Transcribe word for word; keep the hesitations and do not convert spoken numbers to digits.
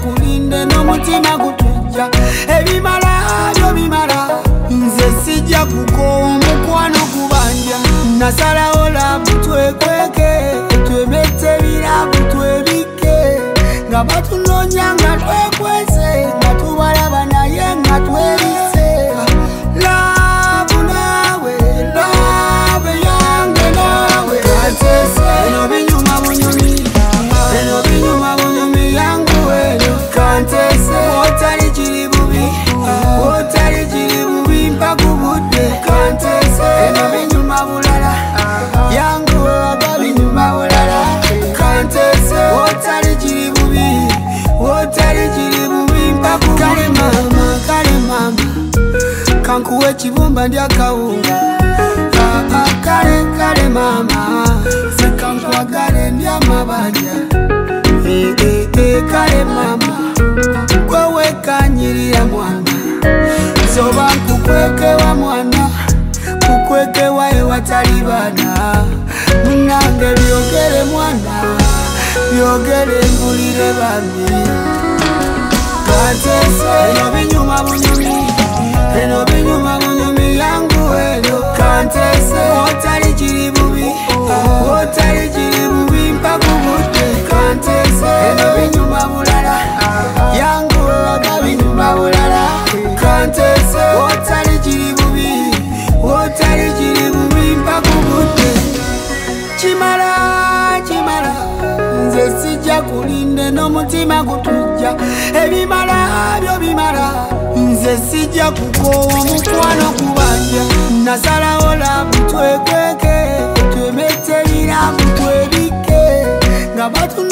kulinde n'omutima gutujja ebimala byo bimala nze sijja kukoowa mukwano kubanja nasalawo labu twekweke twemete birabu twebike nga batunoonya nga twekwese nga tubalaba naye nga twerise labu nawe labu yange nawe katese eno binyuma bunyumi eno binyuma bunyumi yangu eno kantese otali kiri bubi otali kiri bubi mpaka budde kantese eno binyuma bulala yangu aga binyuma bulala kantese otali kiri bubi otali kiri bubi mpaka kale mama kale mama kankuwe kibumba ndya kawunga kale kale mama sekankwagale ndya mabanja eh eh eh kale mama kwewe kanyirira mwana zoba nkukwekewa mwana kukwekewa ewatali bana munange byogere mwana byogere mbulire bambi kantese eno binyuma bunyumi eno binyuma bunyumi yangu eno kantese otali kiri bubi otali kiri bubi mpaka budde kantese eno binyuma bulala yangu aga binyuma bulala kantese otali kiri bubi otali kiri bubi mpaka budde kimala kimala nze sijja kulinde n'omutima gutujja ebimala byo bimala nze sijja kukoowa mukwano kubanja nasalawo labu twekweke twemete birabu twebike nga batu